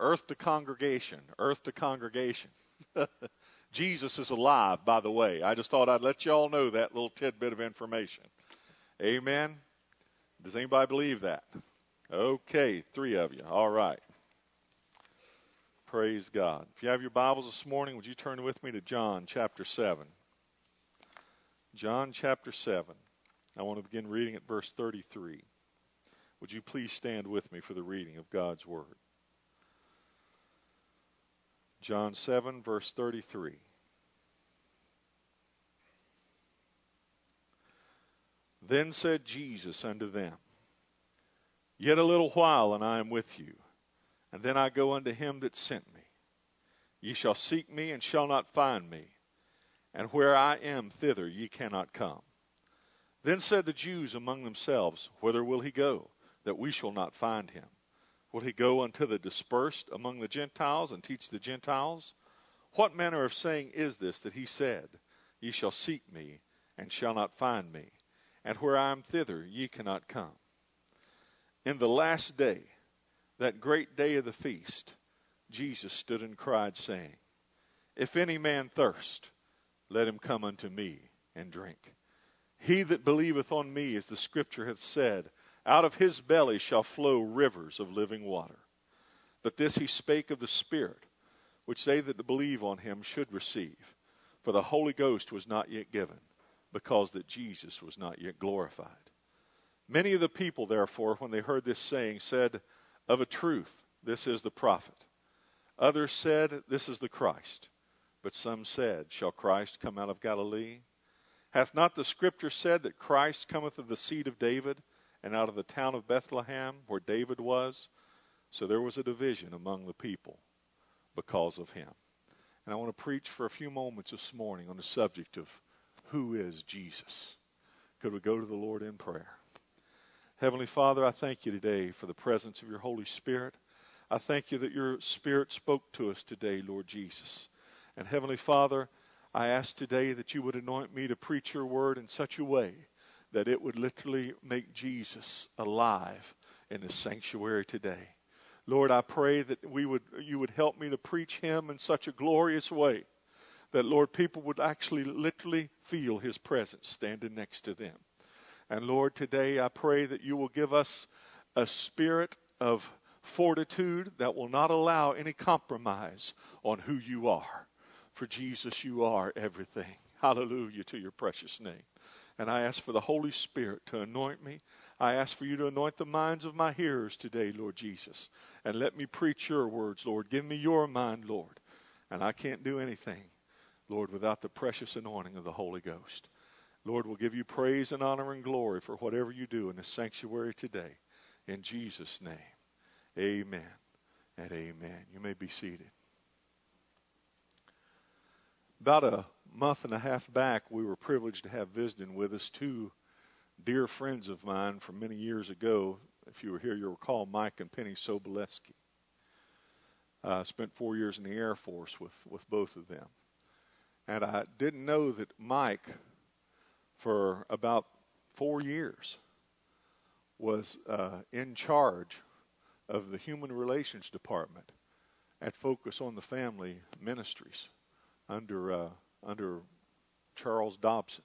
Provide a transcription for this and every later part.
Earth to congregation. Earth to congregation. Jesus is alive, by the way. I just thought I'd let you all know that little tidbit of information. Amen. Does anybody believe that? Okay, 3 of you. All right. Praise God. If you have your Bibles this morning, would you turn with me to John chapter 7? John chapter 7. I want to begin reading at verse 33. Would you please stand with me for the reading of God's Word? John 7, verse 33. Then said Jesus unto them, Yet a little while, and I am with you, and then I go unto him that sent me. Ye shall seek me, and shall not find me, and where I am, thither ye cannot come. Then said the Jews among themselves, Whither will he go, that we shall not find him? Will he go unto the dispersed among the Gentiles, and teach the Gentiles? What manner of saying is this that he said, Ye shall seek me, and shall not find me, and where I am, thither ye cannot come? In the last day, that great day of the feast, Jesus stood and cried, saying, If any man thirst, let him come unto me and drink. He that believeth on me, as the Scripture hath said, out of his belly shall flow rivers of living water. But this he spake of the Spirit, which they that believe on him should receive. For the Holy Ghost was not yet given, because that Jesus was not yet glorified. Many of the people, therefore, when they heard this saying, said, Of a truth, this is the prophet. Others said, This is the Christ. But some said, Shall Christ come out of Galilee? Hath not the Scripture said that Christ cometh of the seed of David, and out of the town of Bethlehem, where David was? So there was a division among the people because of him. And I want to preach for a few moments this morning on the subject of who is Jesus. Could we go to the Lord in prayer? Heavenly Father, I thank you today for the presence of your Holy Spirit. I thank you that your Spirit spoke to us today, Lord Jesus. And Heavenly Father, I ask today that you would anoint me to preach your word in such a way that it would literally make Jesus alive in the sanctuary today. Lord, I pray that you would help me to preach him in such a glorious way that, Lord, people would actually literally feel his presence standing next to them. And Lord, today I pray that you will give us a spirit of fortitude that will not allow any compromise on who you are. For Jesus, you are everything. Hallelujah to your precious name. And I ask for the Holy Spirit to anoint me. I ask for you to anoint the minds of my hearers today, Lord Jesus. And let me preach your words, Lord. Give me your mind, Lord. And I can't do anything, Lord, without the precious anointing of the Holy Ghost. Lord, we'll give you praise and honor and glory for whatever you do in this sanctuary today. In Jesus' name, amen and amen. You may be seated. About a month and a half back, we were privileged to have visiting with us 2 dear friends of mine from many years ago. If you were here, you'll recall Mike and Penny Soboleski. I spent 4 years in the Air Force with both of them. And I didn't know that Mike, for about 4 years, was in charge of the Human Relations Department at Focus on the Family Ministries under Charles Dobson.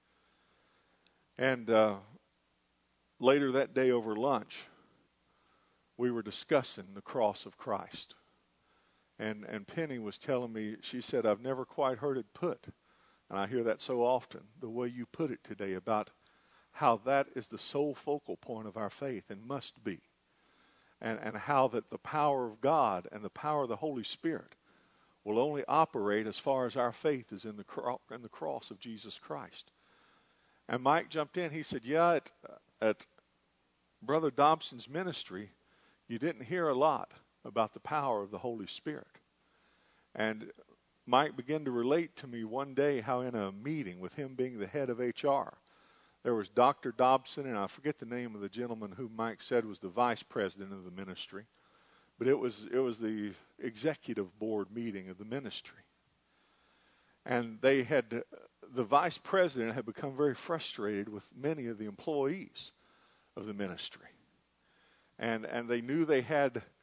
And later that day over lunch, we were discussing the cross of Christ. And Penny was telling me, she said, I've never quite heard it put. And I hear that so often, the way you put it today about how that is the sole focal point of our faith and must be. And how that the power of God and the power of the Holy Spirit will only operate as far as our faith is in the cross of Jesus Christ. And Mike jumped in. He said, yeah, at Brother Dobson's ministry, you didn't hear a lot about the power of the Holy Spirit. And Mike began to relate to me one day how in a meeting with him being the head of HR, there was Dr. Dobson, and I forget the name of the gentleman who Mike said was the vice president of the ministry. But it was the executive board meeting of the ministry. And the vice president had become very frustrated with many of the employees of the ministry. And they knew they had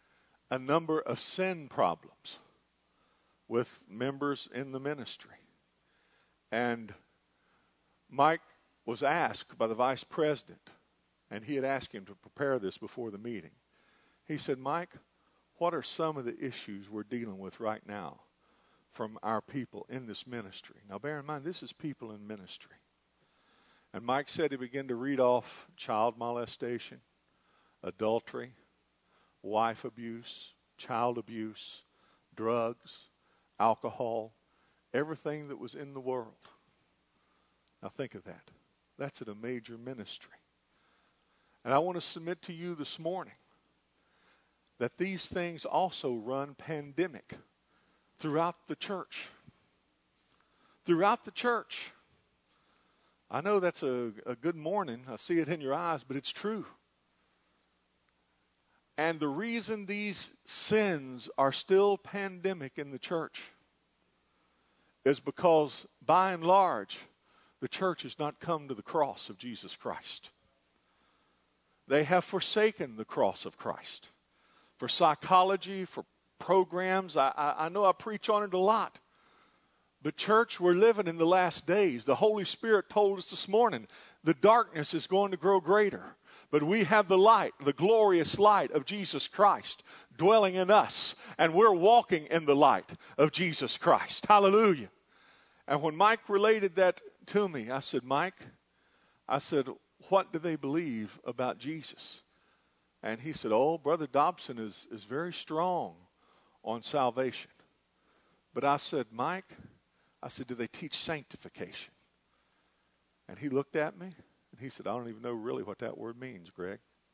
a number of sin problems with members in the ministry. And Mike was asked by the vice president, and he had asked him to prepare this before the meeting. He said, Mike, what are some of the issues we're dealing with right now from our people in this ministry? Now, bear in mind, this is people in ministry. And Mike said he began to read off child molestation, adultery, wife abuse, child abuse, drugs, alcohol, everything that was in the world. Now think of that. That's at a major ministry. And I want to submit to you this morning that these things also run pandemic throughout the church. Throughout the church. I know that's a good morning. I see it in your eyes, but it's true. And the reason these sins are still pandemic in the church is because, by and large, the church has not come to the cross of Jesus Christ. They have forsaken the cross of Christ. For psychology, for programs, I know I preach on it a lot. But church, we're living in the last days. The Holy Spirit told us this morning, the darkness is going to grow greater. But we have the light, the glorious light of Jesus Christ dwelling in us. And we're walking in the light of Jesus Christ. Hallelujah. And when Mike related that to me, I said, Mike, what do they believe about Jesus? And he said, oh, Brother Dobson is very strong on salvation. But I said, Mike, do they teach sanctification? And he looked at me and he said, I don't even know really what that word means, Greg.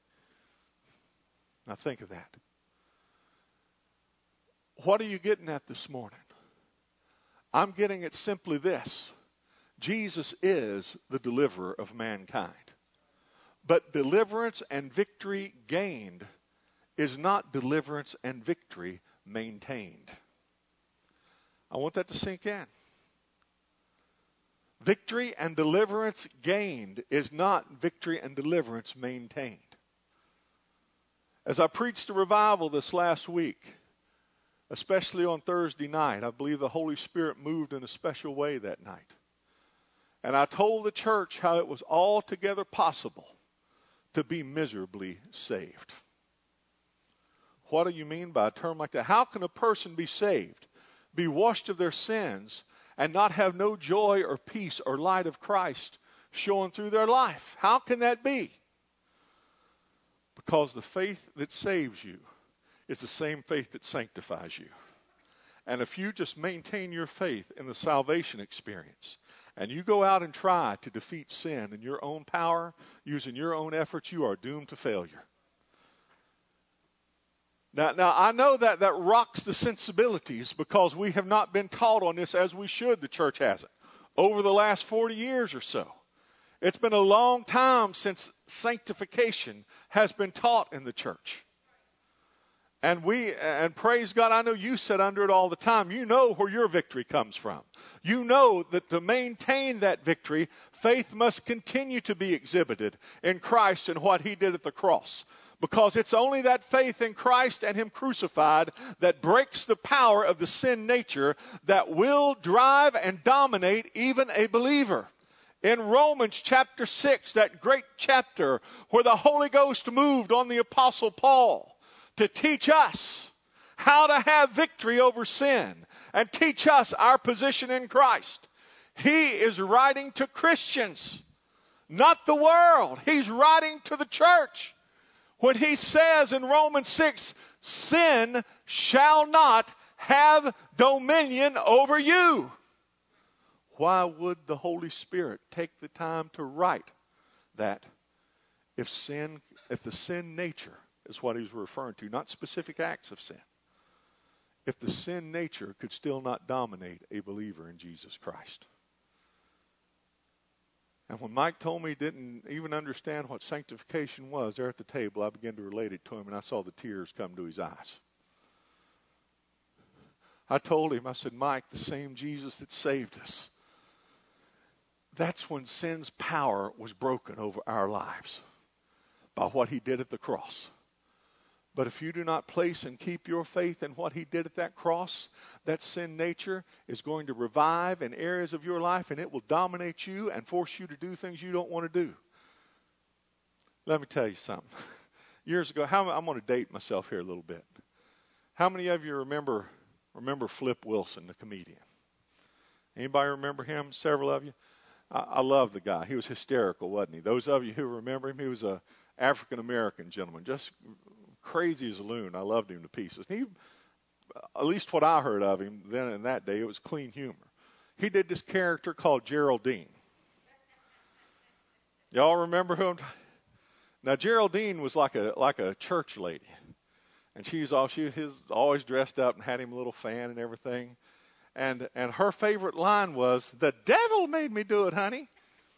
Now think of that. What are you getting at this morning? I'm getting at simply this. Jesus is the deliverer of mankind. But deliverance and victory gained is not deliverance and victory maintained. I want that to sink in. Victory and deliverance gained is not victory and deliverance maintained. As I preached a revival this last week, especially on Thursday night, I believe the Holy Spirit moved in a special way that night. And I told the church how it was altogether possible to be miserably saved. What do you mean by a term like that? How can a person be saved, be washed of their sins, and not have no joy or peace or light of Christ showing through their life? How can that be? Because the faith that saves you is the same faith that sanctifies you. And if you just maintain your faith in the salvation experience, and you go out and try to defeat sin in your own power, using your own efforts, you are doomed to failure. Now I know that rocks the sensibilities because we have not been taught on this as we should. The church hasn't. Over the last 40 years or so. It's been a long time since sanctification has been taught in the church. And praise God, I know you sit under it all the time. You know where your victory comes from. You know that to maintain that victory, faith must continue to be exhibited in Christ and what He did at the cross. Because it's only that faith in Christ and Him crucified that breaks the power of the sin nature that will drive and dominate even a believer. In Romans chapter 6, that great chapter where the Holy Ghost moved on the Apostle Paul to teach us how to have victory over sin and teach us our position in Christ. He is writing to Christians, not the world. He's writing to the church. When he says in Romans 6, sin shall not have dominion over you. Why would the Holy Spirit take the time to write that if the sin nature is what he's referring to, not specific acts of sin, if the sin nature could still not dominate a believer in Jesus Christ? And when Mike told me he didn't even understand what sanctification was there at the table, I began to relate it to him, and I saw the tears come to his eyes. I told him, I said, Mike, the same Jesus that saved us, that's when sin's power was broken over our lives by what He did at the cross. But if you do not place and keep your faith in what he did at that cross, that sin nature is going to revive in areas of your life, and it will dominate you and force you to do things you don't want to do. Let me tell you something. Years ago, I'm going to date myself here a little bit. How many of you remember Flip Wilson, the comedian? Anybody remember him? Several of you? I love the guy. He was hysterical, wasn't he? Those of you who remember him, he was a African-American gentleman, just crazy as a loon. I loved him to pieces. He, at least what I heard of him then in that day, it was clean humor. He did this character called Geraldine. Y'all remember who? Now Geraldine was like a church lady, and she was always dressed up and had him a little fan and everything. And her favorite line was, "The devil made me do it, honey."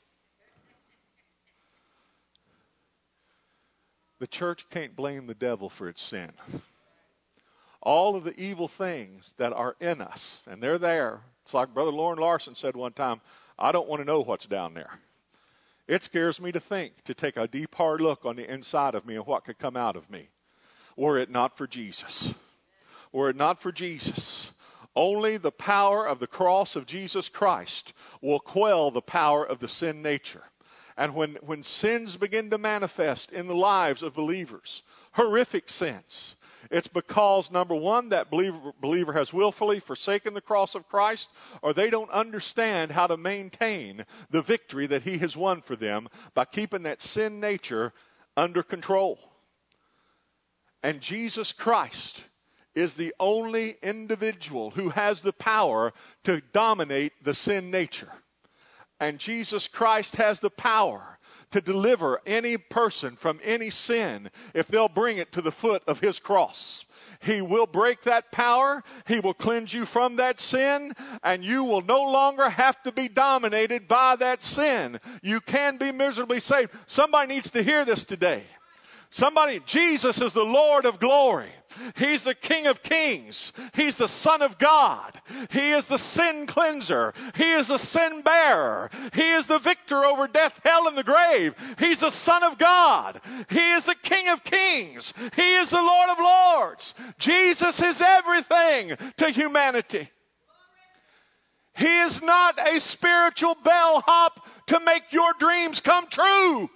The church can't blame the devil for its sin. All of the evil things that are in us, and they're there. It's like Brother Loren Larson said one time, I don't want to know what's down there. It scares me to think, to take a deep, hard look on the inside of me and what could come out of me. Were it not for Jesus. Were it not for Jesus. Only the power of the cross of Jesus Christ will quell the power of the sin nature. And when sins begin to manifest in the lives of believers, horrific sins, it's because, number one, that believer has willfully forsaken the cross of Christ, or they don't understand how to maintain the victory that he has won for them by keeping that sin nature under control. And Jesus Christ is the only individual who has the power to dominate the sin nature. And Jesus Christ has the power to deliver any person from any sin if they'll bring it to the foot of his cross. He will break that power. He will cleanse you from that sin, and you will no longer have to be dominated by that sin. You can be miserably saved. Somebody needs to hear this today. Jesus is the Lord of glory. He's the King of kings. He's the Son of God. He is the sin cleanser. He is the sin bearer. He is the victor over death, hell, and the grave. He's the Son of God. He is the King of kings. He is the Lord of lords. Jesus is everything to humanity. He is not a spiritual bellhop to make your dreams come true.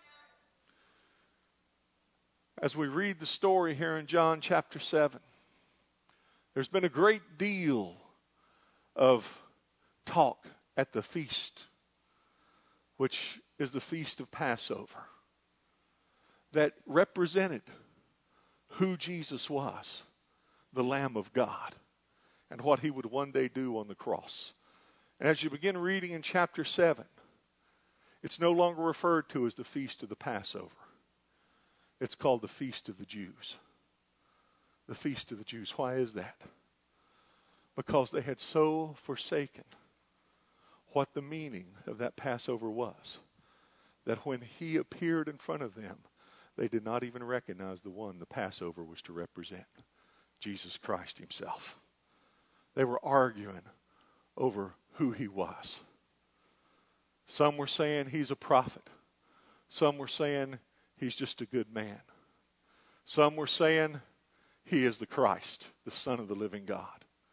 As we read the story here in John chapter 7, there's been a great deal of talk at the feast, which is the feast of Passover, that represented who Jesus was, the Lamb of God, and what he would one day do on the cross. And as you begin reading in chapter 7, it's no longer referred to as the feast of the Passover. It's called the Feast of the Jews. The Feast of the Jews. Why is that? Because they had so forsaken what the meaning of that Passover was, that when he appeared in front of them, they did not even recognize the one the Passover was to represent, Jesus Christ himself. They were arguing over who he was. Some were saying he's a prophet. Some were saying he's just a good man. Some were saying he is the Christ, the Son of the living God.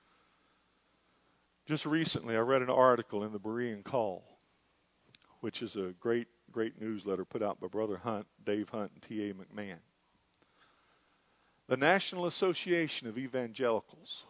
Just recently, I read an article in the Berean Call, which is a great newsletter put out by Brother Hunt, Dave Hunt, and T.A. McMahon. The National Association of Evangelicals,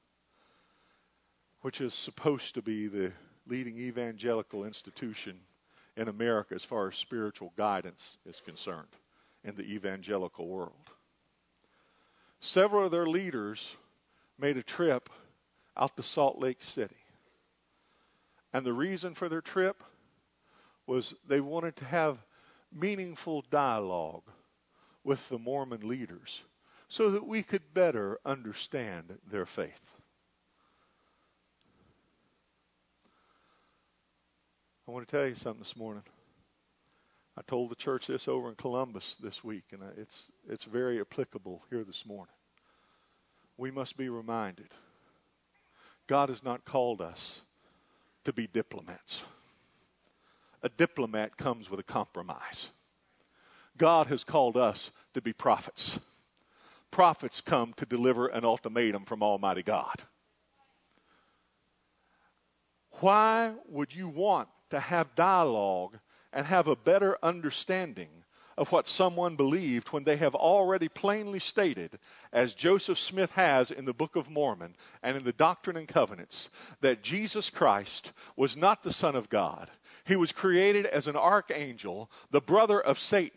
which is supposed to be the leading evangelical institution in America as far as spiritual guidance is concerned in the evangelical world. Several of their leaders made a trip out to Salt Lake City. And the reason for their trip was they wanted to have meaningful dialogue with the Mormon leaders so that we could better understand their faith. I want to tell you something this morning. I told the church this over in Columbus this week, and it's very applicable here this morning. We must be reminded, God has not called us to be diplomats. A diplomat comes with a compromise. God has called us to be prophets. prophets come to deliver an ultimatum from Almighty God. Why would you want to have dialogue and have a better understanding of what someone believed when they have already plainly stated, as Joseph Smith has in the Book of Mormon and in the Doctrine and Covenants, that Jesus Christ was not the Son of God. He was created as an archangel, the brother of Satan.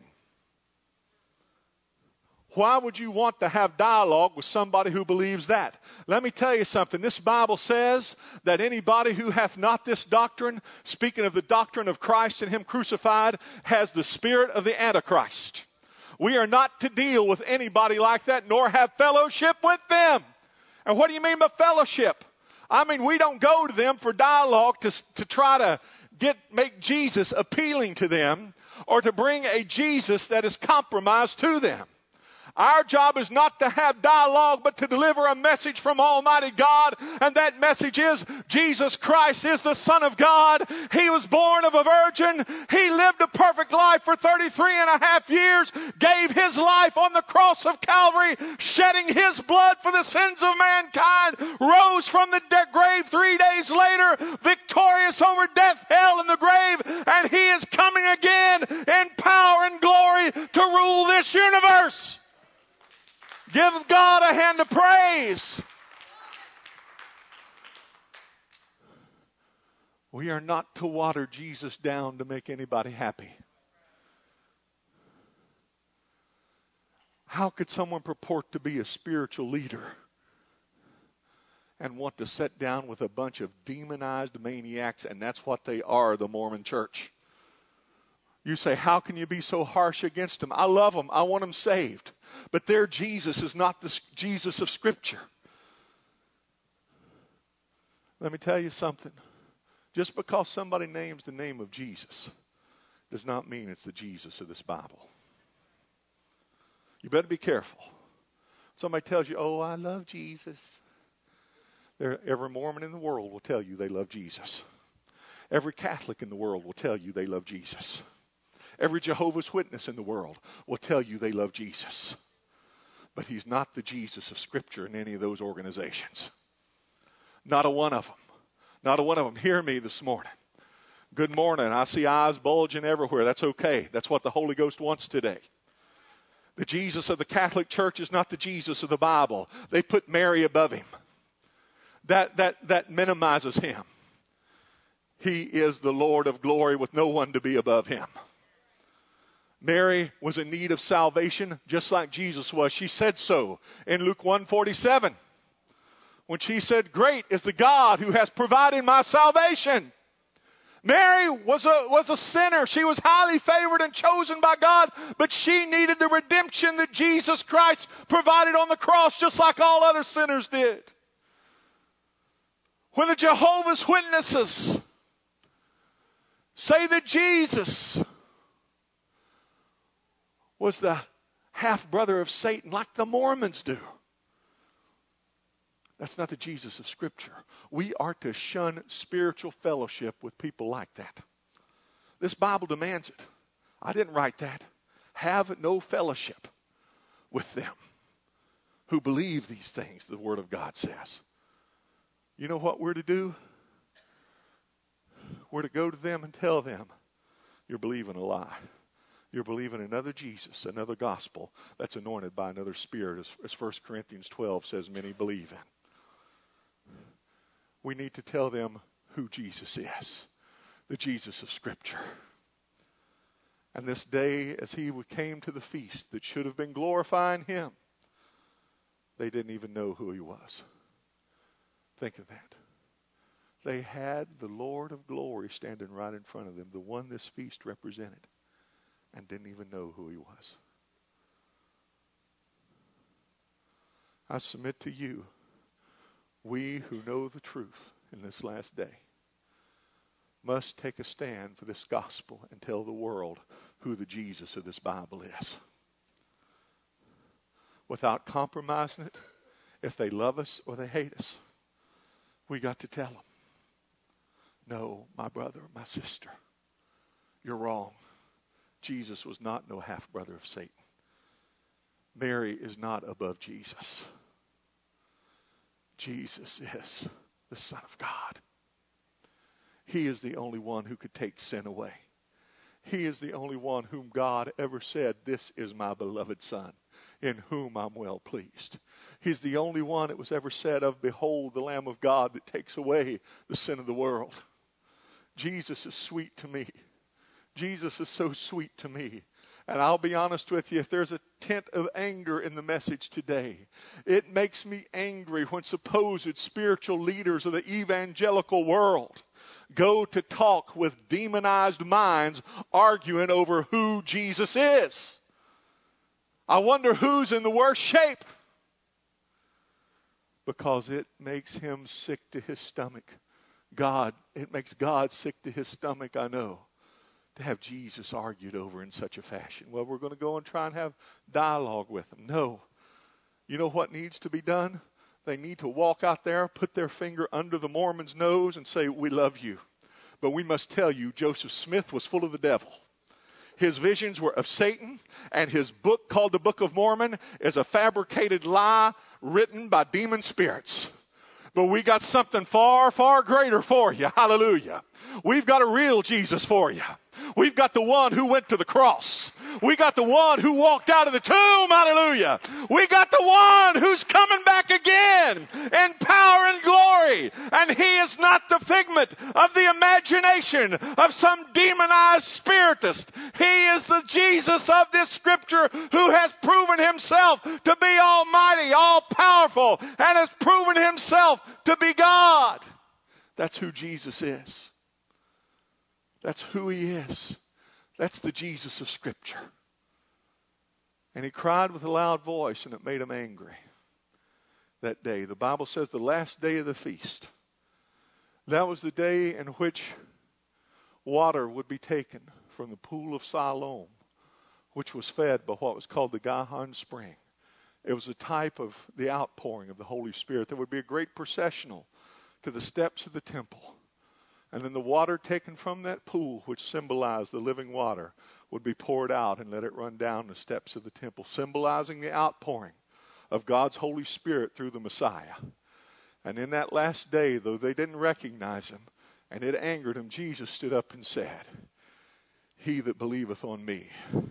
Why would you want to have dialogue with somebody who believes that? Let me tell you something. This Bible says that anybody who hath not this doctrine, speaking of the doctrine of Christ and Him crucified, has the spirit of the Antichrist. We are not to deal with anybody like that, nor have fellowship with them. And what do you mean by fellowship? I mean, we don't go to them for dialogue to try to make Jesus appealing to them, or to bring a Jesus that is compromised to them. Our job is not to have dialogue, but to deliver a message from Almighty God. And that message is, Jesus Christ is the Son of God. He was born of a virgin. He lived a perfect life for 33 and a half years, gave His life on the cross of Calvary, shedding His blood for the sins of mankind, rose from the grave 3 days later, victorious over death, hell, and the grave, and He is coming again in power and glory to rule this universe. Give God a hand of praise. We are not to water Jesus down to make anybody happy. How could someone purport to be a spiritual leader and want to sit down with a bunch of demonized maniacs? And that's what they are, the Mormon Church. You say, how can you be so harsh against them? I love them. I want them saved. But their Jesus is not the Jesus of Scripture. Let me tell you something. Just because somebody names the name of Jesus does not mean it's the Jesus of this Bible. You better be careful. Somebody tells you, oh, I love Jesus. Every Mormon in the world will tell you they love Jesus. Every Catholic in the world will tell you they love Jesus. Every Jehovah's Witness in the world will tell you they love Jesus. But He's not the Jesus of Scripture in any of those organizations. Not a one of them. Not a one of them. Hear me this morning. Good morning. I see eyes bulging everywhere. That's okay. That's what the Holy Ghost wants today. The Jesus of the Catholic Church is not the Jesus of the Bible. They put Mary above Him. That minimizes Him. He is the Lord of glory with no one to be above Him. Mary was in need of salvation just like Jesus was. She said so in Luke 1:47 when she said, great is the God who has provided my salvation. Mary was a sinner. She was highly favored and chosen by God, but she needed the redemption that Jesus Christ provided on the cross just like all other sinners did. When the Jehovah's Witnesses say that Jesus was the half-brother of Satan like the Mormons do, that's not the Jesus of Scripture. We are to shun spiritual fellowship with people like that. This Bible demands it. I didn't write that. Have no fellowship with them who believe these things, the Word of God says. You know what we're to do? We're to go to them and tell them, you're believing a lie. You're believing another Jesus, another gospel that's anointed by another spirit, as 1 Corinthians 12 says many believe in. We need to tell them who Jesus is, the Jesus of Scripture. And this day, as He came to the feast that should have been glorifying Him, they didn't even know who He was. Think of that. They had the Lord of glory standing right in front of them, the one this feast represented, and didn't even know who He was. I submit to you, we who know the truth in this last day must take a stand for this gospel and tell the world who the Jesus of this Bible is. Without compromising it, if they love us or they hate us, we got to tell them, no, my brother, my sister, you're wrong. Jesus was not no half-brother of Satan. Mary is not above Jesus. Jesus is the Son of God. He is the only one who could take sin away. He is the only one whom God ever said, "This is my beloved Son, in whom I'm well pleased." He's the only one that was ever said of, "Behold, the Lamb of God that takes away the sin of the world." Jesus is sweet to me. Jesus is so sweet to me. And I'll be honest with you, if there's a tint of anger in the message today, it makes me angry when supposed spiritual leaders of the evangelical world go to talk with demonized minds arguing over who Jesus is. I wonder who's in the worst shape. Because it makes him sick to his stomach. It makes God sick to his stomach, I know, to have Jesus argued over in such a fashion. Well, we're going to go and try and have dialogue with him. No. You know what needs to be done? They need to walk out there, put their finger under the Mormon's nose and say, "We love you. But we must tell you, Joseph Smith was full of the devil. His visions were of Satan, and his book called the Book of Mormon is a fabricated lie written by demon spirits. But we got something far, far greater for you. Hallelujah. We've got a real Jesus for you. We've got the one who went to the cross. We got the one who walked out of the tomb. Hallelujah. We got the one who's coming back again in power and glory. And he is not the figment of the imagination of some demonized spiritist. He is the Jesus of this scripture who has proven himself to be almighty, all powerful, and has proven himself to be God. That's who Jesus is. That's who he is. That's the Jesus of Scripture. And he cried with a loud voice, and it made him angry that day. The Bible says the last day of the feast. That was the day in which water would be taken from the pool of Siloam, which was fed by what was called the Gihon Spring. It was a type of the outpouring of the Holy Spirit. There would be a great processional to the steps of the temple. And then the water taken from that pool, which symbolized the living water, would be poured out and let it run down the steps of the temple, symbolizing the outpouring of God's Holy Spirit through the Messiah. And in that last day, though they didn't recognize him, and it angered him, Jesus stood up and said, "He that believeth on me."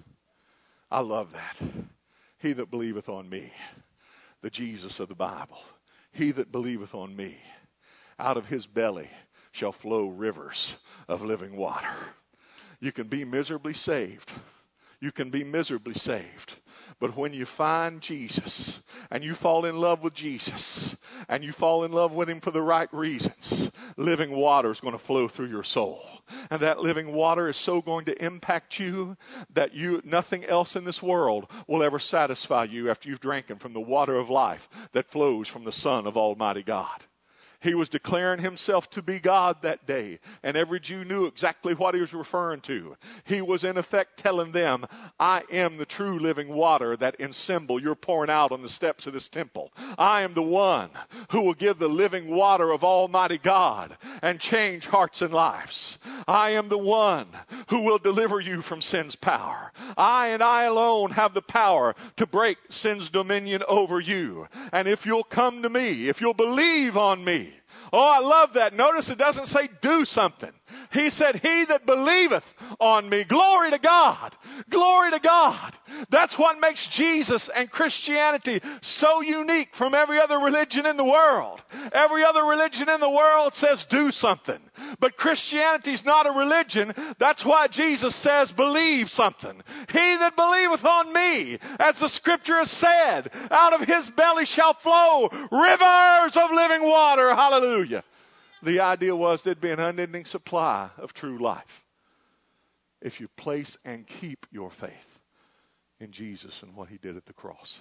I love that. He that believeth on me, the Jesus of the Bible. He that believeth on me, out of his belly shall flow rivers of living water. You can be miserably saved. You can be miserably saved. But when you find Jesus and you fall in love with Jesus and you fall in love with him for the right reasons, living water is going to flow through your soul. And that living water is so going to impact you that nothing else in this world will ever satisfy you after you've drank from the water of life that flows from the Son of Almighty God. He was declaring himself to be God that day, and every Jew knew exactly what he was referring to. He was in effect telling them, "I am the true living water that in symbol you're pouring out on the steps of this temple. I am the one who will give the living water of Almighty God and change hearts and lives. I am the one who will deliver you from sin's power. I and I alone have the power to break sin's dominion over you. And if you'll come to me, if you'll believe on me." Oh, I love that. Notice it doesn't say do something. He said, "He that believeth on me." Glory to God. Glory to God. That's what makes Jesus and Christianity so unique from every other religion in the world. Every other religion in the world says do something. But Christianity's not a religion. That's why Jesus says believe something. "He that believeth on me," as the scripture has said, "out of his belly shall flow rivers of living water." Hallelujah. The idea was there'd be an unending supply of true life if you place and keep your faith in Jesus and what he did at the cross.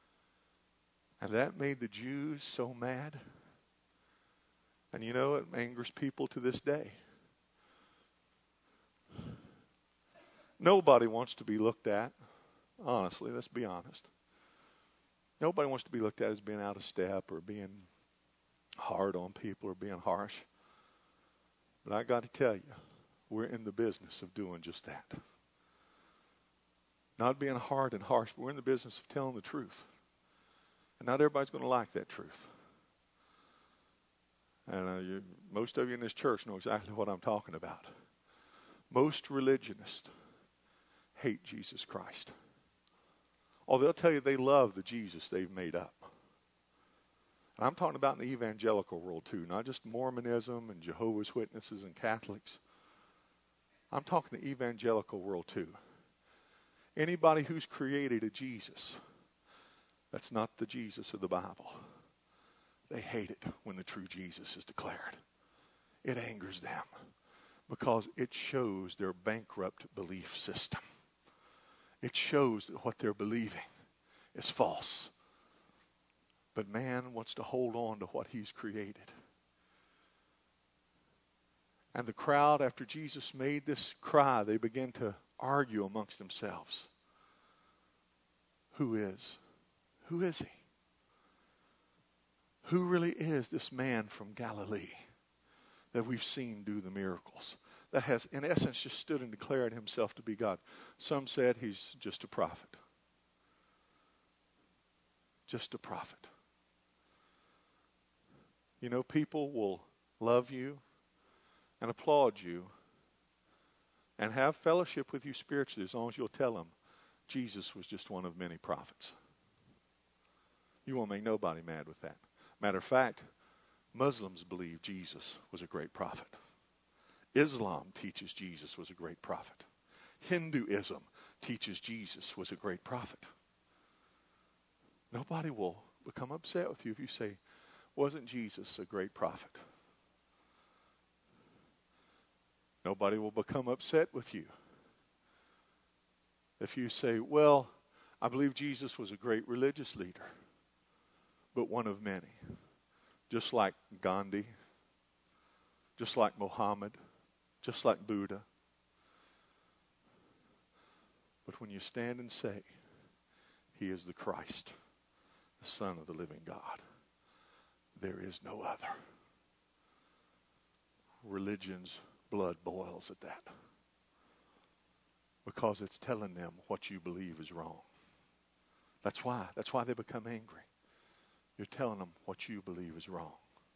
And that made the Jews so mad. And you know, it angers people to this day. Nobody wants to be looked at, honestly, let's be honest. Nobody wants to be looked at as being out of step or being hard on people or being harsh. But I got to tell you, we're in the business of doing just that. Not being hard and harsh, but we're in the business of telling the truth. And not everybody's going to like that truth. And most of you in this church know exactly what I'm talking about. Most religionists hate Jesus Christ. Oh, they'll tell you they love the Jesus they've made up. And I'm talking about in the evangelical world too, not just Mormonism and Jehovah's Witnesses and Catholics. I'm talking the evangelical world too. Anybody who's created a Jesus that's not the Jesus of the Bible, they hate it when the true Jesus is declared. It angers them because it shows their bankrupt belief system. It shows that what they're believing is false. But man wants to hold on to what he's created. And the crowd, after Jesus made this cry, they began to argue amongst themselves. Who is? Who is he? Who really is this man from Galilee that we've seen do the miracles? That has, in essence, just stood and declared himself to be God. Some said he's just a prophet. Just a prophet. You know, people will love you and applaud you and have fellowship with you spiritually as long as you'll tell them Jesus was just one of many prophets. You won't make nobody mad with that. Matter of fact, Muslims believe Jesus was a great prophet. Islam teaches Jesus was a great prophet. Hinduism teaches Jesus was a great prophet. Nobody will become upset with you if you say, wasn't Jesus a great prophet? Nobody will become upset with you if you say, well, I believe Jesus was a great religious leader, but one of many. Just like Gandhi, just like Muhammad, just like Buddha. But when you stand and say, he is the Christ, the Son of the living God, there is no other. Religion's blood boils at that. Because it's telling them what you believe is wrong. That's why they become angry. You're telling them what you believe is wrong.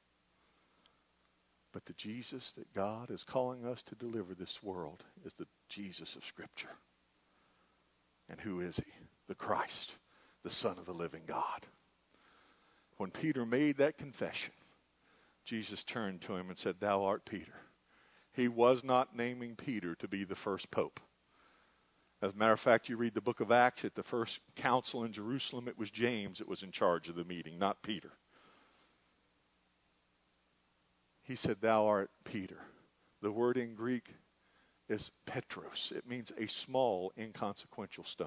But the Jesus that God is calling us to deliver this world is the Jesus of Scripture. And who is he? The Christ, the Son of the living God. When Peter made that confession, Jesus turned to him and said, "Thou art Peter." He was not naming Peter to be the first pope. As a matter of fact, you read the book of Acts, at the first council in Jerusalem, it was James that was in charge of the meeting, not Peter. He said, "Thou art Peter." The word in Greek is Petros. It means a small, inconsequential stone.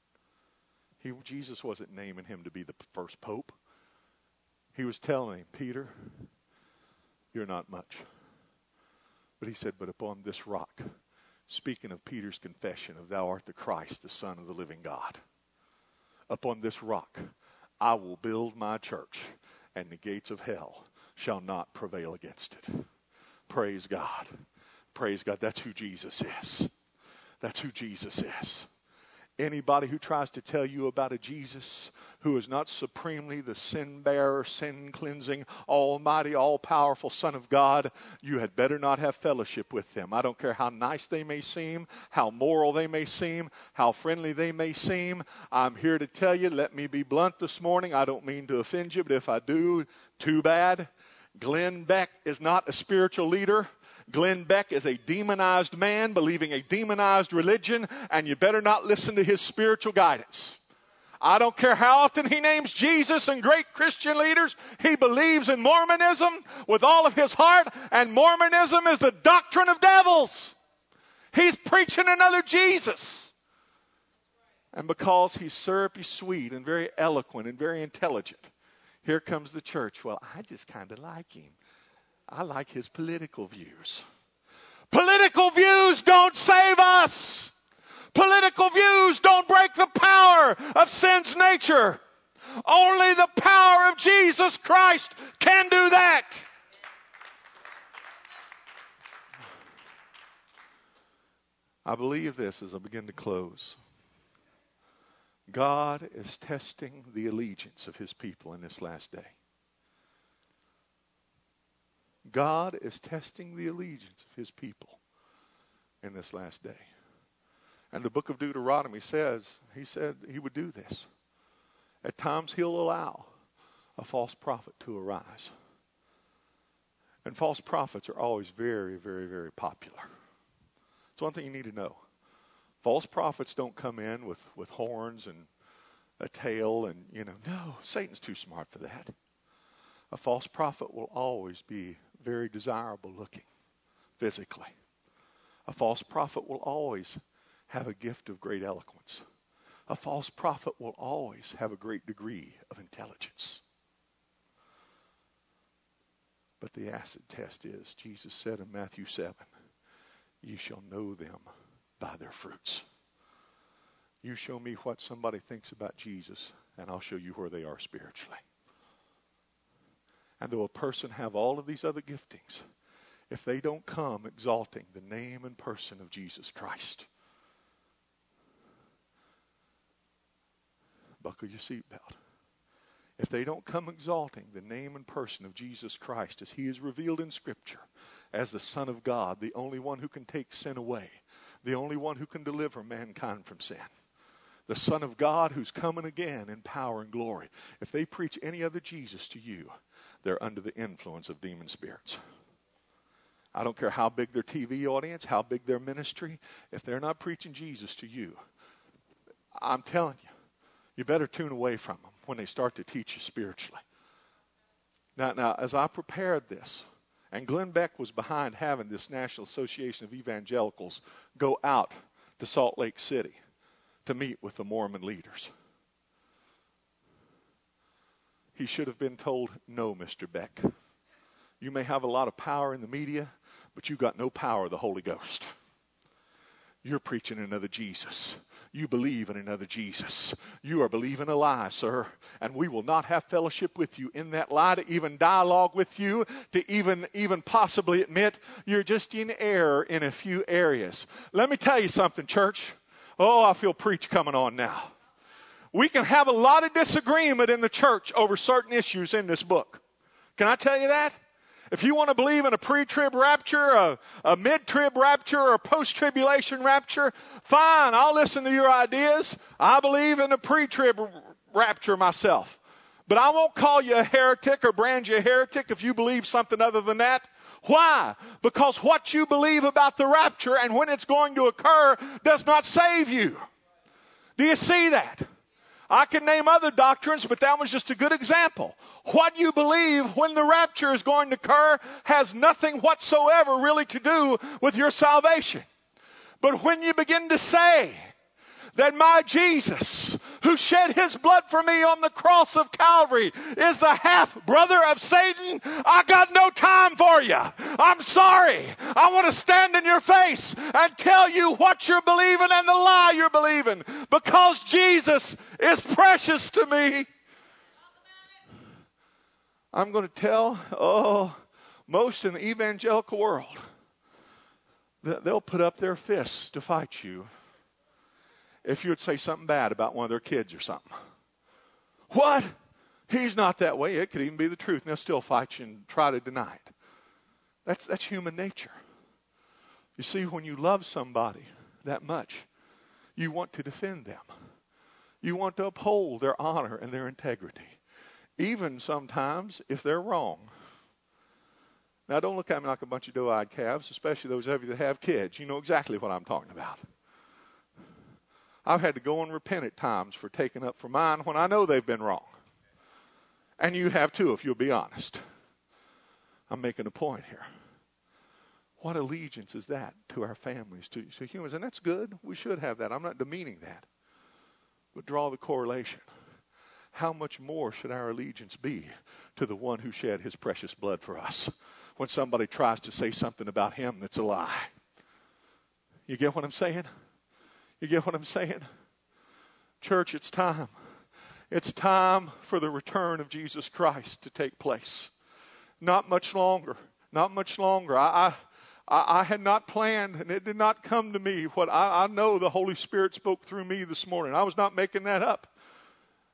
Jesus wasn't naming him to be the first pope. He was telling him, Peter, you're not much. But he said, but upon this rock, speaking of Peter's confession of thou art the Christ, the Son of the living God, upon this rock I will build my church, and the gates of hell shall not prevail against it. Praise God. Praise God. That's who Jesus is. That's who Jesus is. Anybody who tries to tell you about a Jesus who is not supremely the sin-bearer, sin-cleansing, almighty, all-powerful Son of God, you had better not have fellowship with them. I don't care how nice they may seem, how moral they may seem, how friendly they may seem. I'm here to tell you, let me be blunt this morning. I don't mean to offend you, but if I do, too bad. Glenn Beck is not a spiritual leader. Glenn Beck is a demonized man believing a demonized religion, and you better not listen to his spiritual guidance. I don't care how often he names Jesus and great Christian leaders. He believes in Mormonism with all of his heart, and Mormonism is the doctrine of devils. He's preaching another Jesus. And because he's syrupy sweet and very eloquent and very intelligent, here comes the church. Well, I just kind of like him. I like his political views. Political views don't save us. Political views don't break the power of sin's nature. Only the power of Jesus Christ can do that. I believe this as I begin to close. God is testing the allegiance of his people in this last day. God is testing the allegiance of his people in this last day. And the book of Deuteronomy says, he said he would do this. At times he'll allow a false prophet to arise. And false prophets are always very, very, very popular. It's one thing you need to know. False prophets don't come in with horns and a tail and, no, Satan's too smart for that. A false prophet will always be very desirable looking physically. A false prophet will always have a gift of great eloquence. A false prophet will always have a great degree of intelligence. But the acid test is, Jesus said in Matthew 7, "You shall know them by their fruits." You show me what somebody thinks about Jesus, and I'll show you where they are spiritually. And though a person have all of these other giftings, if they don't come exalting the name and person of Jesus Christ, buckle your seatbelt. If they don't come exalting the name and person of Jesus Christ as he is revealed in Scripture, as the Son of God, the only one who can take sin away, the only one who can deliver mankind from sin, the Son of God who's coming again in power and glory, if they preach any other Jesus to you, they're under the influence of demon spirits. I don't care how big their TV audience, how big their ministry, if they're not preaching Jesus to you, I'm telling you, you better tune away from them when they start to teach you spiritually. Now, as I prepared this, and Glenn Beck was behind having this National Association of Evangelicals go out to Salt Lake City to meet with the Mormon leaders. He should have been told, "No, Mr. Beck. You may have a lot of power in the media, but you got no power of the Holy Ghost. You're preaching another Jesus. You believe in another Jesus. You are believing a lie, sir. And we will not have fellowship with you in that lie, to even dialogue with you, to even possibly admit you're just in error in a few areas." Let me tell you something, church. Oh, I feel preach coming on now. We can have a lot of disagreement in the church over certain issues in this book. Can I tell you that? If you want to believe in a pre-trib rapture, a mid-trib rapture, or a post-tribulation rapture, fine, I'll listen to your ideas. I believe in a pre-trib rapture myself. But I won't call you a heretic or brand you a heretic if you believe something other than that. Why? Because what you believe about the rapture and when it's going to occur does not save you. Do you see that? I can name other doctrines, but that was just a good example. What you believe when the rapture is going to occur has nothing whatsoever really to do with your salvation. But when you begin to say that my Jesus, who shed his blood for me on the cross of Calvary, is the half-brother of Satan, I got no time for you. I'm sorry. I want to stand in your face and tell you what you're believing and the lie you're believing, because Jesus is precious to me. I'm going to tell, most in the evangelical world, that they'll put up their fists to fight you if you would say something bad about one of their kids or something. What? He's not that way. It could even be the truth, and they'll still fight you and try to deny it. That's human nature. You see, when you love somebody that much, you want to defend them. You want to uphold their honor and their integrity, even sometimes if they're wrong. Now, don't look at me like a bunch of doe-eyed calves, especially those of you that have kids. You know exactly what I'm talking about. I've had to go and repent at times for taking up for mine when I know they've been wrong. And you have too, if you'll be honest. I'm making a point here. What allegiance is that to our families, to humans? And that's good. We should have that. I'm not demeaning that. But draw the correlation. How much more should our allegiance be to the one who shed his precious blood for us when somebody tries to say something about him that's a lie? You get what I'm saying? You get what I'm saying? Church, it's time. It's time for the return of Jesus Christ to take place. Not much longer. Not much longer. I had not planned, and it did not come to me what I know the Holy Spirit spoke through me this morning. I was not making that up.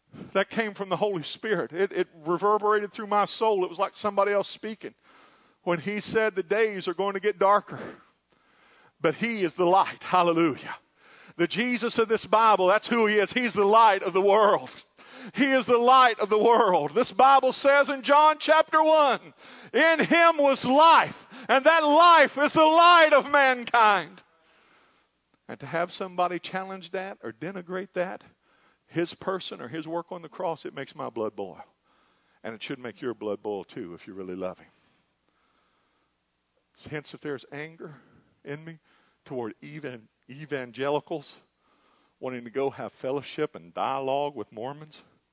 That came from the Holy Spirit. It reverberated through my soul. It was like somebody else speaking when he said the days are going to get darker. But he is the light. Hallelujah. The Jesus of this Bible, that's who he is. He's the light of the world. He is the light of the world. This Bible says in John chapter 1, in him was life, and that life is the light of mankind. And to have somebody challenge that or denigrate that, his person or his work on the cross, it makes my blood boil. And it should make your blood boil too if you really love him. Hence, if there's anger in me toward evangelicals wanting to go have fellowship and dialogue with Mormons,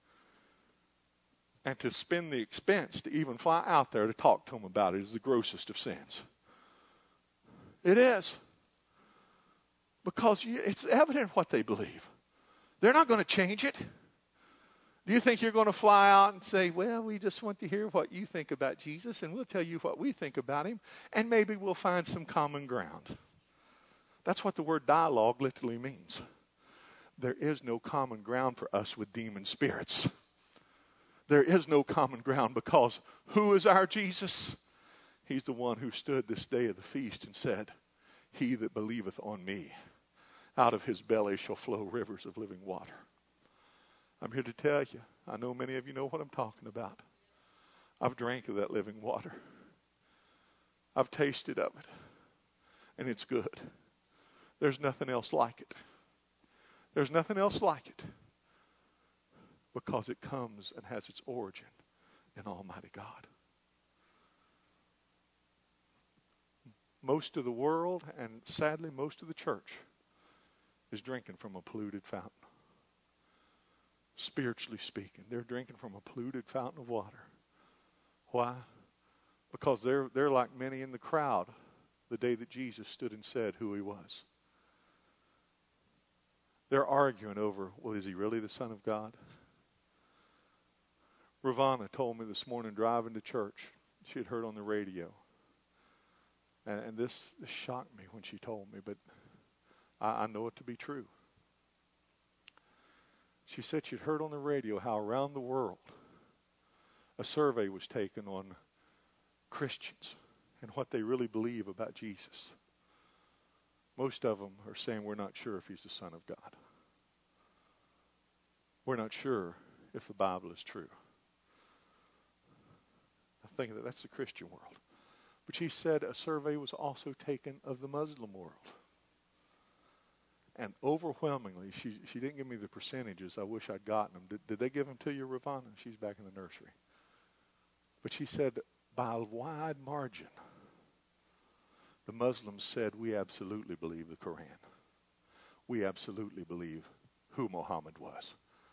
and to spend the expense to even fly out there to talk to them about it is the grossest of sins. It is. Because it's evident what they believe. They're not going to change it. Do you think you're going to fly out and say, well, we just want to hear what you think about Jesus, and we'll tell you what we think about him, and maybe we'll find some common ground? That's what the word dialogue literally means. There is no common ground for us with demon spirits. There is no common ground because who is our Jesus? He's the one who stood this day of the feast and said, he that believeth on me, out of his belly shall flow rivers of living water. I'm here to tell you, I know many of you know what I'm talking about. I've drank of that living water. I've tasted of it. And it's good. There's nothing else like it. There's nothing else like it. Because it comes and has its origin in Almighty God. Most of the world, and sadly most of the church, is drinking from a polluted fountain. Spiritually speaking, they're drinking from a polluted fountain of water. Why? Because they're like many in the crowd the day that Jesus stood and said who he was. They're arguing over, well, is he really the Son of God? Ravana told me this morning driving to church, she had heard on the radio. And this shocked me when she told me, but I know it to be true. She said she'd heard on the radio how around the world a survey was taken on Christians and what they really believe about Jesus. Most of them are saying we're not sure if he's the Son of God. We're not sure if the Bible is true. I think that's the Christian world. But she said a survey was also taken of the Muslim world. And overwhelmingly, she didn't give me the percentages. I wish I'd gotten them. Did they give them to you, Ravana? She's back in the nursery. But she said, by a wide margin, the Muslims said, we absolutely believe the Quran. We absolutely believe who Muhammad was.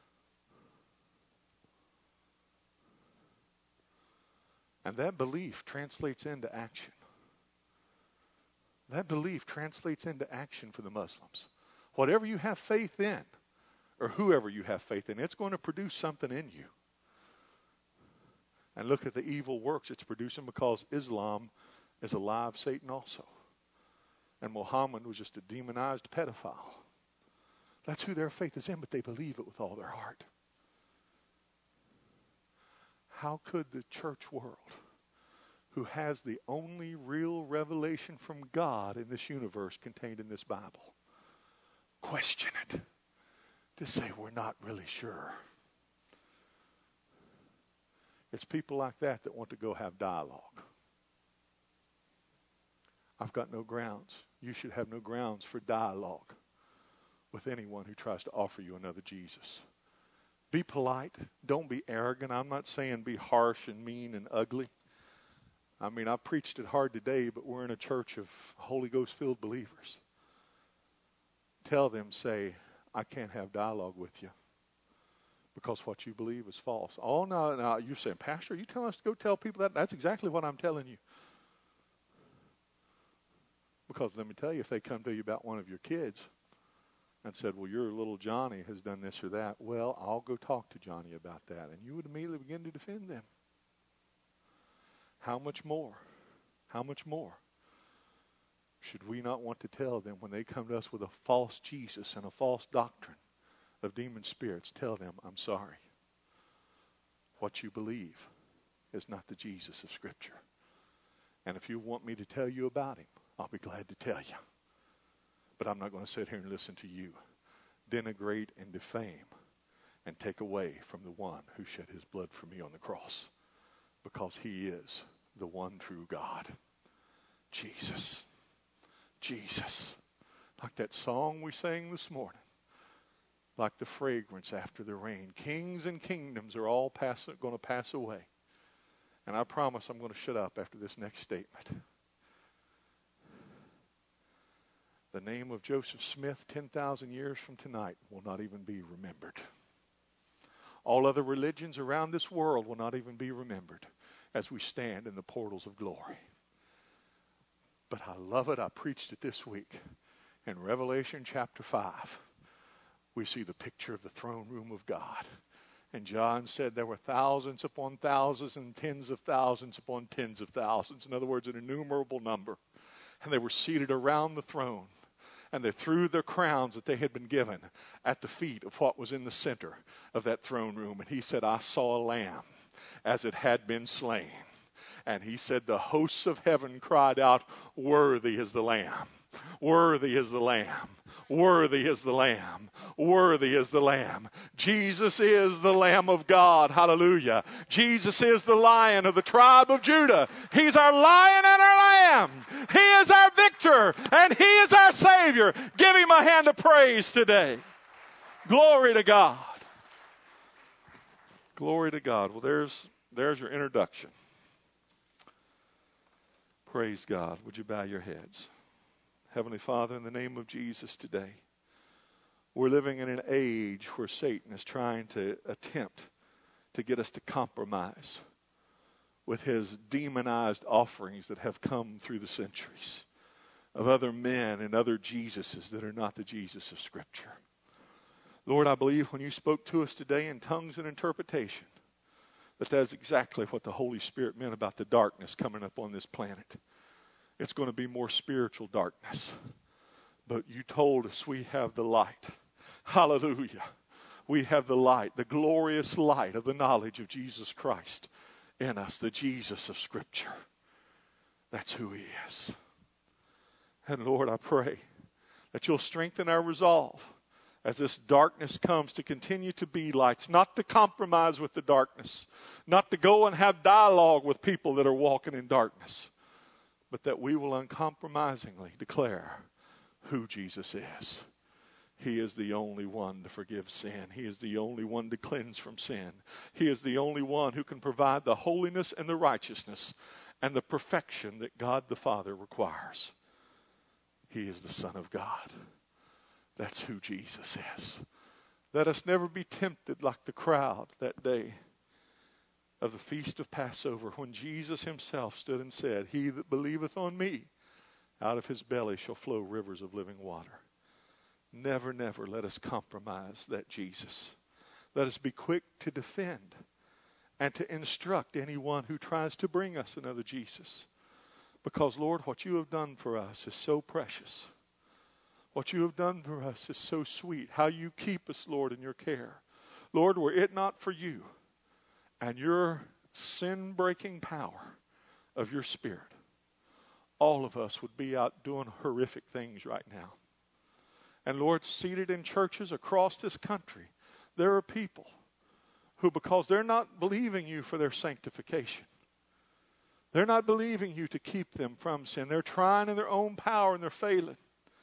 And that belief translates into action. That belief translates into action for the Muslims. Whatever you have faith in, or whoever you have faith in, it's going to produce something in you. And look at the evil works it's producing, because Islam is a lie of Satan also. And Muhammad was just a demonized pedophile. That's who their faith is in, but they believe it with all their heart. How could the church world, who has the only real revelation from God in this universe contained in this Bible, question it to say we're not really sure? It's people like that want to go have dialogue. I've got no grounds. You should have no grounds for dialogue with anyone who tries to offer you another Jesus. Be polite. Don't be arrogant. I'm not saying be harsh and mean and ugly. I mean, I preached it hard today, but we're in a church of Holy Ghost-filled believers. Tell them, say, I can't have dialogue with you because what you believe is false. Oh, no, you're saying, Pastor, you telling us to go tell people that? That's exactly what I'm telling you. Because let me tell you, if they come to you about one of your kids and said, well, your little Johnny has done this or that, well, I'll go talk to Johnny about that. And you would immediately begin to defend them. How much more? How much more should we not want to tell them when they come to us with a false Jesus and a false doctrine of demon spirits? Tell them, I'm sorry. what you believe is not the Jesus of Scripture. And if you want me to tell you about him, I'll be glad to tell you. But I'm not going to sit here and listen to you denigrate and defame and take away from the one who shed his blood for me on the cross, because he is the one true God. Jesus. Jesus. Like that song we sang this morning. Like the fragrance after the rain. Kings and kingdoms are all going to pass away. And I promise I'm going to shut up after this next statement. The name of Joseph Smith 10,000 years from tonight will not even be remembered. All other religions around this world will not even be remembered as we stand in the portals of glory. But I love it. I preached it this week. In Revelation chapter 5, we see the picture of the throne room of God. And John said there were thousands upon thousands and tens of thousands upon tens of thousands. In other words, an innumerable number. And they were seated around the throne. And they threw their crowns that they had been given at the feet of what was in the center of that throne room. And he said, I saw a lamb as it had been slain. And he said, the hosts of heaven cried out, worthy is the Lamb. Worthy is the Lamb. Worthy is the Lamb. Worthy is the Lamb. Jesus is the Lamb of God. Hallelujah. Jesus is the Lion of the tribe of Judah. He's our Lion and our Lamb. He is our victor and He is our Savior. Give Him a hand of praise today. Glory to God. Glory to God. Well, there's your introduction. Praise God. Would you bow your heads? Heavenly Father, in the name of Jesus today, we're living in an age where Satan is trying to attempt to get us to compromise with his demonized offerings that have come through the centuries of other men and other Jesuses that are not the Jesus of Scripture. Lord, I believe when you spoke to us today in tongues and interpretation, that is exactly what the Holy Spirit meant about the darkness coming up on this planet. It's going to be more spiritual darkness. But you told us we have the light. Hallelujah. We have the light, the glorious light of the knowledge of Jesus Christ in us, the Jesus of Scripture. That's who He is. And Lord, I pray that you'll strengthen our resolve as this darkness comes to continue to be lights, not to compromise with the darkness, not to go and have dialogue with people that are walking in darkness, but that we will uncompromisingly declare who Jesus is. He is the only one to forgive sin. He is the only one to cleanse from sin. He is the only one who can provide the holiness and the righteousness and the perfection that God the Father requires. He is the Son of God. That's who Jesus is. Let us never be tempted like the crowd that day of the feast of Passover when Jesus himself stood and said, He that believeth on me, out of his belly shall flow rivers of living water. Never, never let us compromise that Jesus. Let us be quick to defend and to instruct anyone who tries to bring us another Jesus. Because, Lord, what you have done for us is so precious. What you have done for us is so sweet. How you keep us, Lord, in your care. Lord, were it not for you and your sin-breaking power of your Spirit, all of us would be out doing horrific things right now. And Lord, seated in churches across this country, there are people who, because they're not believing you for their sanctification, they're not believing you to keep them from sin. They're trying in their own power and they're failing.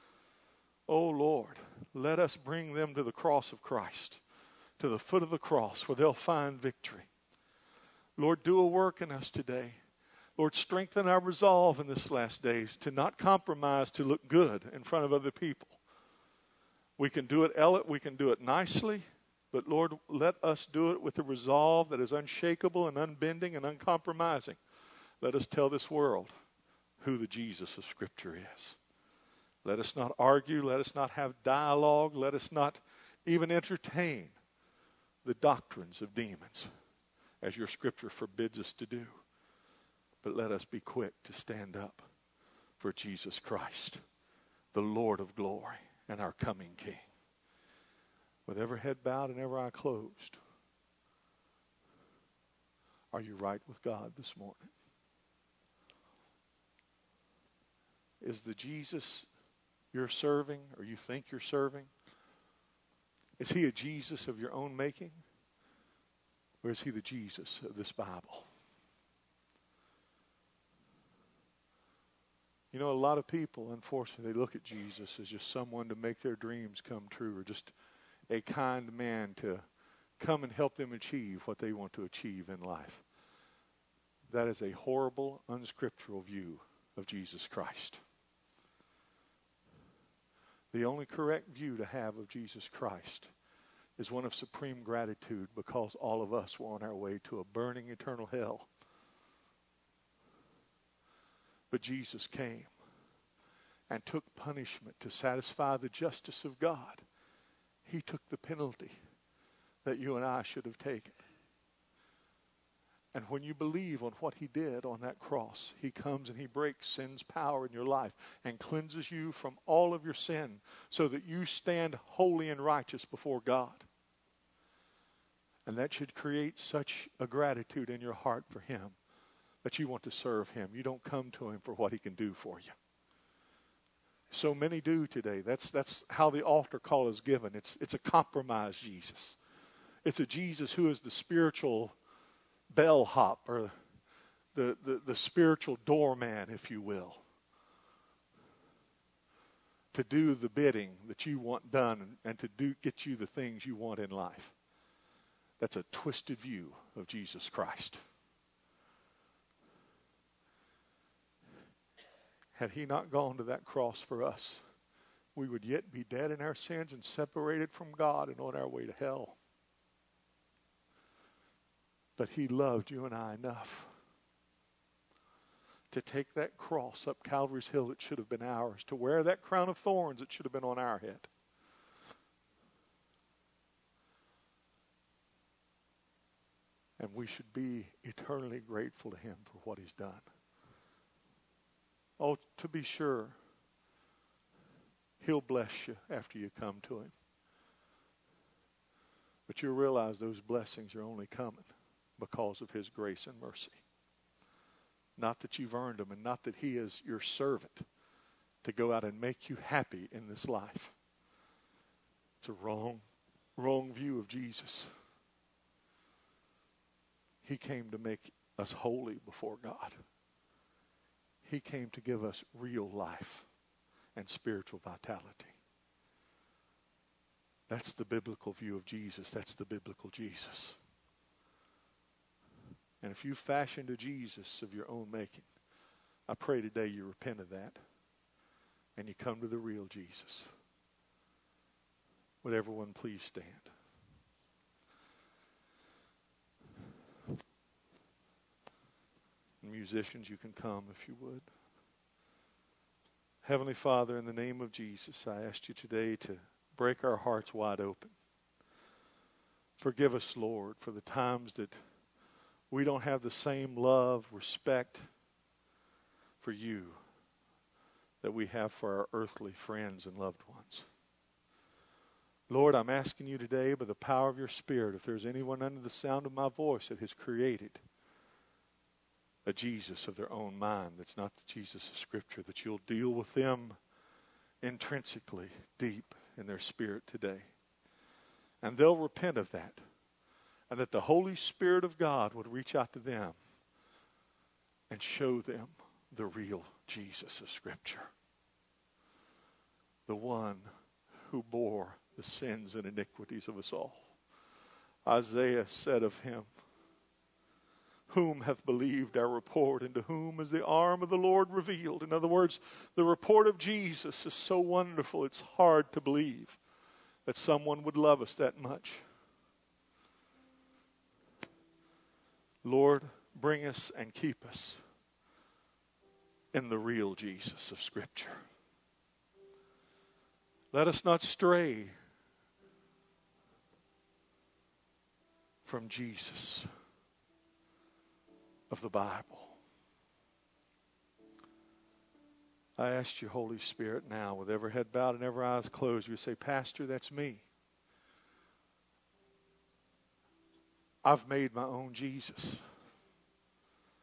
Oh, Lord, let us bring them to the cross of Christ, to the foot of the cross where they'll find victory. Lord, do a work in us today. Lord, strengthen our resolve in this last days to not compromise to look good in front of other people. We can do it nicely, but Lord, let us do it with a resolve that is unshakable and unbending and uncompromising. Let us tell this world who the Jesus of Scripture is. Let us not argue. Let us not have dialogue. Let us not even entertain the doctrines of demons, as your Scripture forbids us to do. But let us be quick to stand up for Jesus Christ, the Lord of glory and our coming King. With every head bowed and every eye closed, Are you right with God this morning? Is the Jesus you're serving, or you think you're serving, is he a Jesus of your own making? Or is he the Jesus of this Bible? You know, a lot of people, unfortunately, they look at Jesus as just someone to make their dreams come true, or just a kind man to come and help them achieve what they want to achieve in life. That is a horrible, unscriptural view of Jesus Christ. The only correct view to have of Jesus Christ is one of supreme gratitude, because all of us were on our way to a burning eternal hell. But Jesus came and took punishment to satisfy the justice of God. He took the penalty that you and I should have taken. And when you believe on what he did on that cross, he comes and he breaks sin's power in your life and cleanses you from all of your sin, so that you stand holy and righteous before God. And that should create such a gratitude in your heart for him that you want to serve him. You don't come to him for what he can do for you. So many do today. That's how the altar call is given. It's a compromise Jesus. It's a Jesus who is the spiritual bellhop, or the spiritual doorman, if you will, to do the bidding that you want done and to get you the things you want in life. That's a twisted view of Jesus Christ. Had he not gone to that cross for us, we would yet be dead in our sins and separated from God and on our way to hell. But he loved you and I enough to take that cross up Calvary's hill that should have been ours, to wear that crown of thorns that should have been on our head. And we should be eternally grateful to him for what he's done. Oh, to be sure, he'll bless you after you come to him. But you'll realize those blessings are only coming because of his grace and mercy. Not that you've earned them, and not that he is your servant to go out and make you happy in this life. It's a wrong view of Jesus. He came to make us holy before God. He came to give us real life and spiritual vitality. That's the biblical view of Jesus. That's the biblical Jesus. And if you fashioned a Jesus of your own making, I pray today you repent of that and you come to the real Jesus. Would everyone please stand? Musicians, you can come if you would. Heavenly Father, in the name of Jesus, I ask you today to break our hearts wide open. Forgive us, Lord, for the times that we don't have the same love, respect for you that we have for our earthly friends and loved ones. Lord, I'm asking you today, by the power of your Spirit, if there's anyone under the sound of my voice that has created a Jesus of their own mind that's not the Jesus of Scripture, that you'll deal with them intrinsically, deep in their spirit today. And they'll repent of that. And that the Holy Spirit of God would reach out to them and show them the real Jesus of Scripture. The one who bore the sins and iniquities of us all. Isaiah said of him, "Whom hath believed our report, and to whom is the arm of the Lord revealed?" In other words, the report of Jesus is so wonderful, it's hard to believe that someone would love us that much. Lord, bring us and keep us in the real Jesus of Scripture. Let us not stray from Jesus of the Bible. I ask you, Holy Spirit, now, with every head bowed and every eyes closed, you say, "Pastor, that's me. I've made my own Jesus.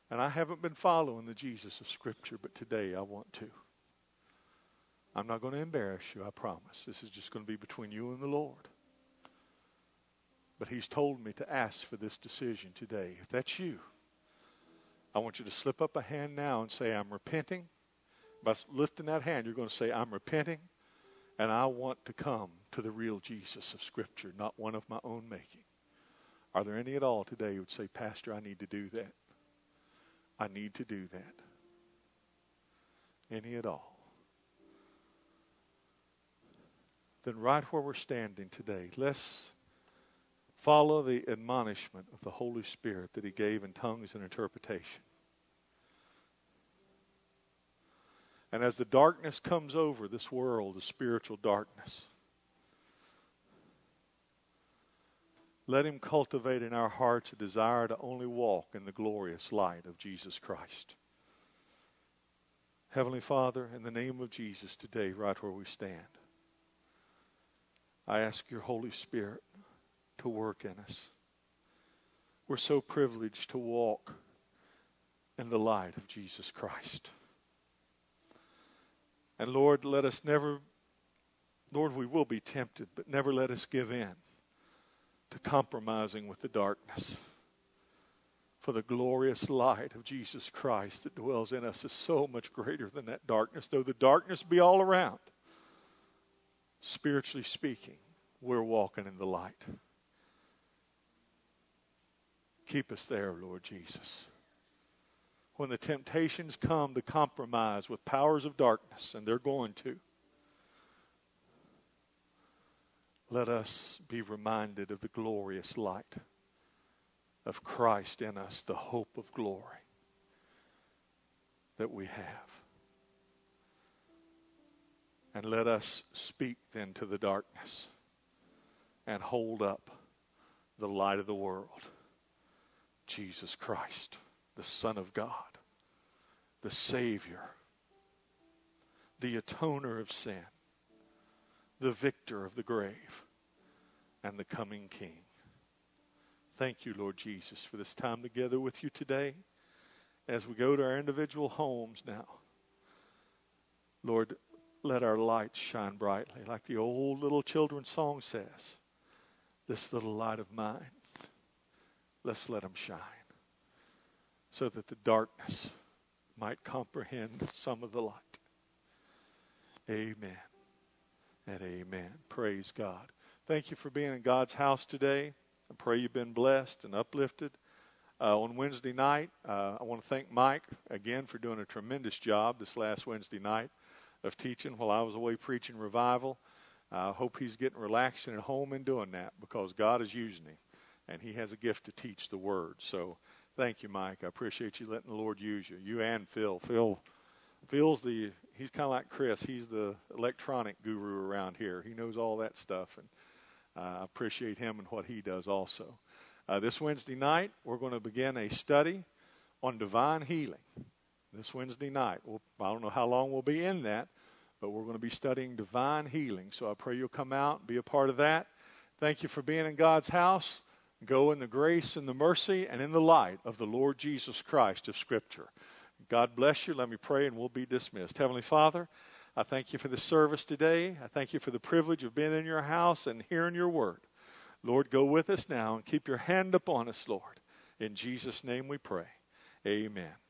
And I haven't been following the Jesus of Scripture, but today I want to. I'm not going to embarrass you, I promise. This is just going to be between you and the Lord. But He's told me to ask for this decision today. If that's you, I want you to slip up a hand now and say, I'm repenting. By lifting that hand, you're going to say, I'm repenting, and I want to come to the real Jesus of Scripture, not one of my own making. Are there any at all today who would say, Pastor, I need to do that? I need to do that. Any at all? Then right where we're standing today, let's follow the admonishment of the Holy Spirit that He gave in tongues and interpretation. And as the darkness comes over this world, the spiritual darkness, let Him cultivate in our hearts a desire to only walk in the glorious light of Jesus Christ. Heavenly Father, in the name of Jesus today, right where we stand, I ask your Holy Spirit to work in us. We're so privileged to walk in the light of Jesus Christ. And Lord, we will be tempted, but never let us give in to compromising with the darkness. For the glorious light of Jesus Christ that dwells in us is so much greater than that darkness. Though the darkness be all around, spiritually speaking, we're walking in the light. Keep us there, Lord Jesus. When the temptations come to compromise with powers of darkness, and they're going to, let us be reminded of the glorious light of Christ in us, the hope of glory that we have. And let us speak then to the darkness and hold up the light of the world, Jesus Christ, the Son of God, the Savior, the atoner of sin, the victor of the grave, and the coming King. Thank you, Lord Jesus, for this time together with you today. As we go to our individual homes now, Lord, let our lights shine brightly, like the old little children's song says. This little light of mine, let's let them shine, so that the darkness might comprehend some of the light. Amen and amen. Praise God. Thank you for being in God's house today. I pray you've been blessed and uplifted. On Wednesday night, I want to thank Mike again for doing a tremendous job this last Wednesday night of teaching while I was away preaching revival. I hope he's getting relaxed and at home in doing that, because God is using him, and he has a gift to teach the Word. So thank you, Mike. I appreciate you letting the Lord use you. You and Phil. He's kind of like Chris. He's the electronic guru around here. He knows all that stuff, and I appreciate him and what he does also. This Wednesday night, we're going to begin a study on divine healing. This Wednesday night. I don't know how long we'll be in that, but we're going to be studying divine healing. So I pray you'll come out and be a part of that. Thank you for being in God's house. Go in the grace and the mercy and in the light of the Lord Jesus Christ of Scripture. God bless you. Let me pray and we'll be dismissed. Heavenly Father, I thank you for the service today. I thank you for the privilege of being in your house and hearing your word. Lord, go with us now and keep your hand upon us, Lord. In Jesus' name we pray. Amen.